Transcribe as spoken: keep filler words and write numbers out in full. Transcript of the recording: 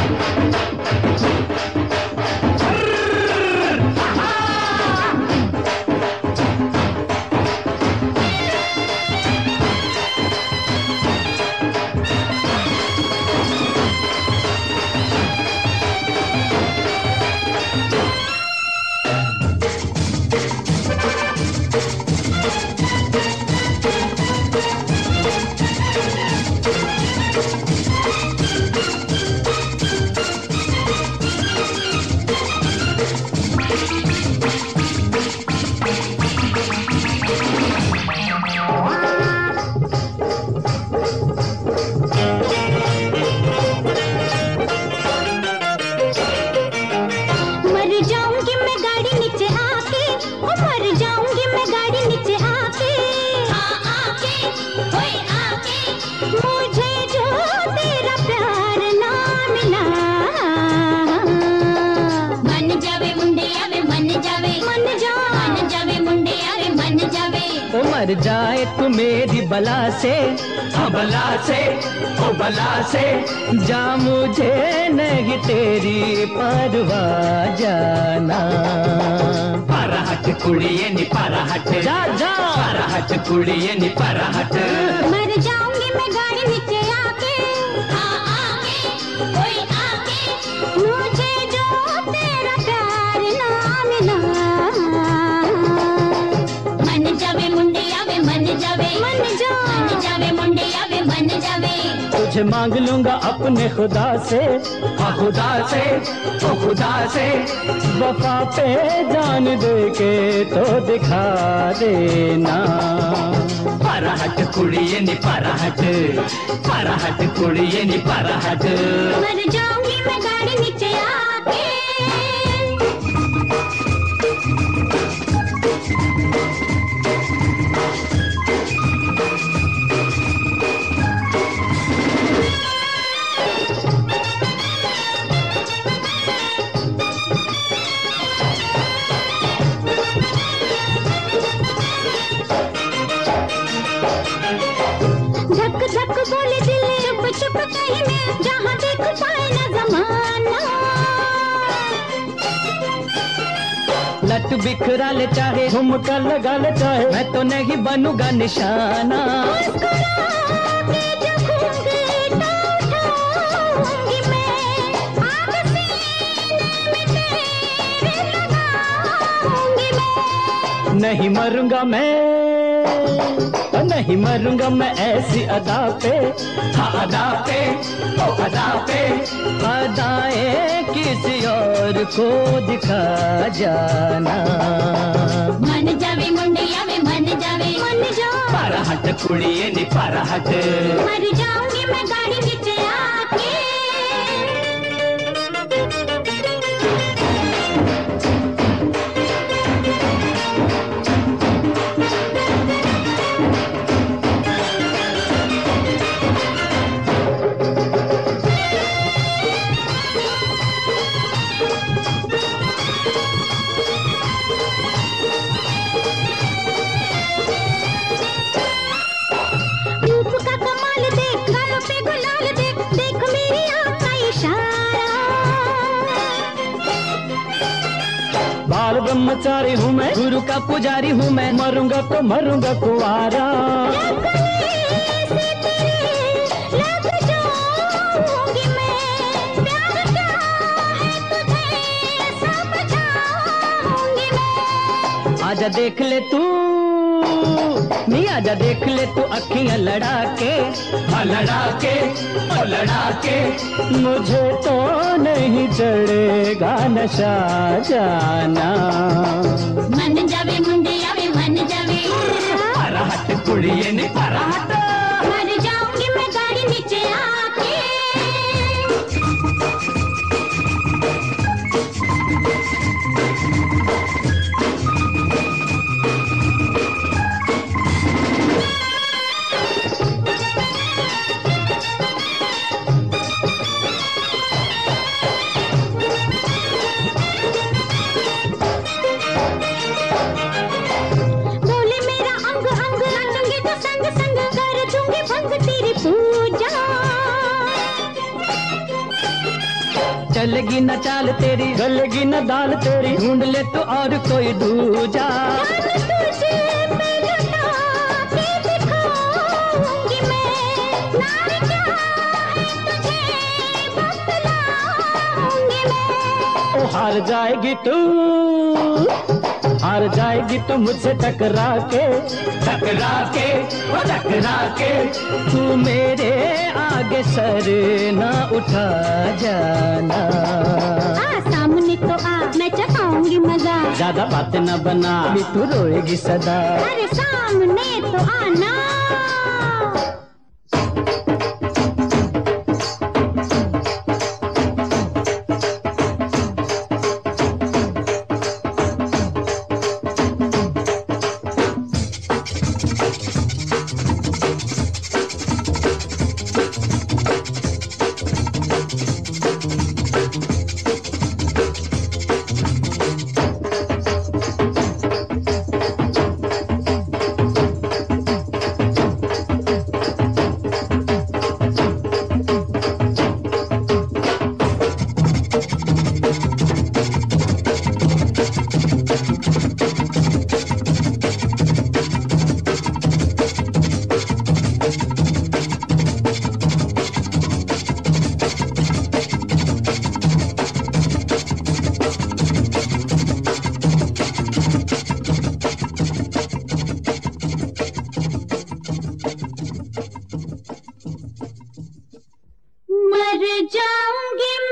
मर जाए तू मेरी बला से, हाँ बला से, ओ बला से, जा मुझे नहीं तेरी परवाह जाना। परहट कुड़िए नी परहट, जा जा परहट कुड़िए नी परहट। मर जाऊंगी मैं गाड़ी नीचे आके, हाँ आके, कोई आके, मुझे जो तेरा प्यार ना मिला। मन जावे मुंडिया वे मन जावे, मन जा मन जावे मुंडिया वे मन जावे। तुझे मांग लूंगा अपने खुदा से, हाँ खुदा से, ओ खुदा से, वफा पे जान दे के तो दिखा देना। परहट कुड़िए नी परहट, परहट कुड़िए नी परहट। मर जाऊंगी मैं गाड़ी नीचे आके। बोले दिल चुप चुप कहीं में, जहाँ देख पाए न जमाना। लट बिखरा ले चाहे, झुमका लगा ले चाहे, मैं तो नहीं बनूंगा निशाना। नहीं मरूंगा मैं, नहीं मरूंगा मैं ऐसी अदा पे, हाँ अदा पे, ओ अदा पे, अदाएं किसी और को दिखा जाना। मन जावे मुंडिया में मन जावे, मन जा परहट कुड़िए नी परहट। मर जाऊंगी मैं गाड़ी नीचे आके। बाल ब्रह्मचारी हूँ मैं, गुरु का पुजारी हूँ मैं, मरूंगा तो मरूंगा कुंवारा। आजा देख ले तू नी, आजा देख ले तू अखियां लड़ा के, हाँ लड़ा के, ओ लड़ा के, मुझे तो नहीं चढ़ेगा नशा जाना। मन जावे मुंडिया वे मन जावे, परहट कुड़िए नी परहट। मर जाऊंगी मैं गाड़ी नीचे आके। चलेगी न चाल तेरी, गलेगी न दाल तेरी, ढूंढ ले तो और कोई दूजा। हार जाएगी तू, हार जाएगी तू मुझसे टकरा के, टकरा के, ओ टकरा के। तू मेरे आगे सर ना उठा जाना। आ सामने तो आ, मैं चखाऊंगी मजा। ज्यादा बातें न बना, तू रोएगी सदा। अरे सामने तो आना। मर जाऊंगी